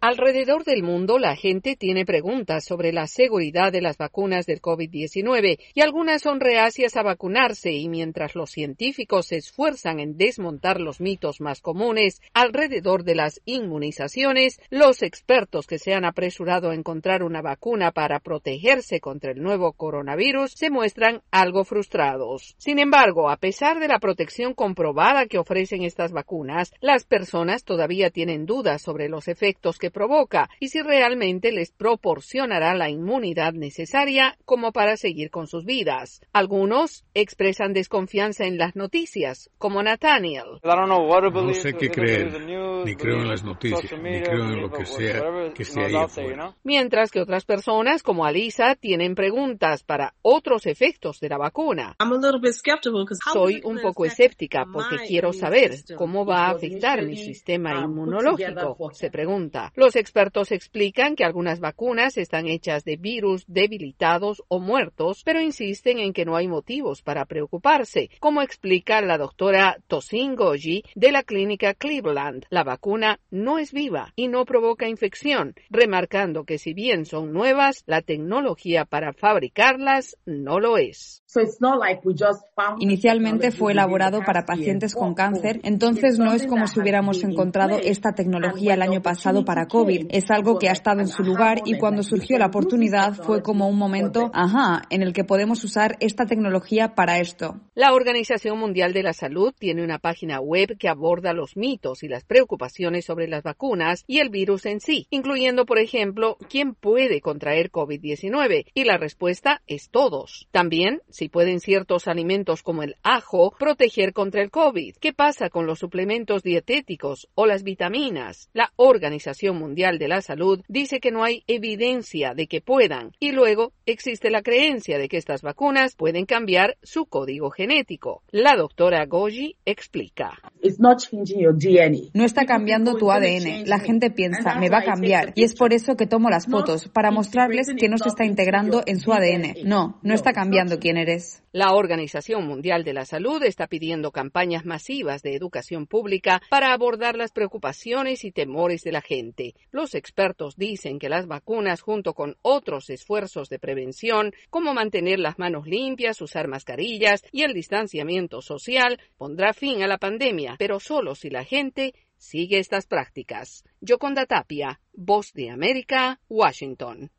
Alrededor del mundo, la gente tiene preguntas sobre la seguridad de las vacunas del COVID-19 y algunas son reacias a vacunarse, y mientras los científicos se esfuerzan en desmontar los mitos más comunes alrededor de las inmunizaciones, los expertos que se han apresurado a encontrar una vacuna para protegerse contra el nuevo coronavirus se muestran algo frustrados. Sin embargo, a pesar de la protección comprobada que ofrecen estas vacunas, las personas todavía tienen dudas sobre los efectos que provoca y si realmente les proporcionará la inmunidad necesaria como para seguir con sus vidas. Algunos expresan desconfianza en las noticias, como Nathaniel. No sé qué creer, ni creo en las noticias, ni creo en lo que sea que esté ahí afuera. Mientras que otras personas, como Alisa, tienen preguntas para otros efectos de la vacuna. Soy un poco escéptica porque quiero saber cómo va a afectar mi sistema inmunológico, se pregunta. Los expertos explican que algunas vacunas están hechas de virus debilitados o muertos, pero insisten en que no hay motivos para preocuparse, como explica la doctora Tosin Goji de la clínica Cleveland. La vacuna no es viva y no provoca infección, remarcando que si bien son nuevas, la tecnología para fabricarlas no lo es. Inicialmente fue elaborado para pacientes con cáncer, entonces no es como si hubiéramos encontrado esta tecnología el año pasado para COVID. Es algo que ha estado en su lugar y cuando surgió la oportunidad fue como un momento, en el que podemos usar esta tecnología para esto. La Organización Mundial de la Salud tiene una página web que aborda los mitos y las preocupaciones sobre las vacunas y el virus en sí, incluyendo, por ejemplo, quién puede contraer COVID-19, y la respuesta es todos. También, si pueden ciertos alimentos como el ajo proteger contra el COVID. ¿Qué pasa con los suplementos dietéticos o las vitaminas? La Organización Mundial de la Salud dice que no hay evidencia de que puedan, y luego existe la creencia de que estas vacunas pueden cambiar su código genético. La doctora Goji explica. No está cambiando tu ADN. La gente piensa, me va a cambiar, y es por eso que tomo las fotos, para mostrarles que no se está integrando en su ADN. No está cambiando quién eres. La Organización Mundial de la Salud está pidiendo campañas masivas de educación pública para abordar las preocupaciones y temores de la gente. Los expertos dicen que las vacunas, junto con otros esfuerzos de prevención, como mantener las manos limpias, usar mascarillas y el distanciamiento social, pondrá fin a la pandemia, pero solo si la gente sigue estas prácticas. Yoconda Tapia, Voz de América, Washington.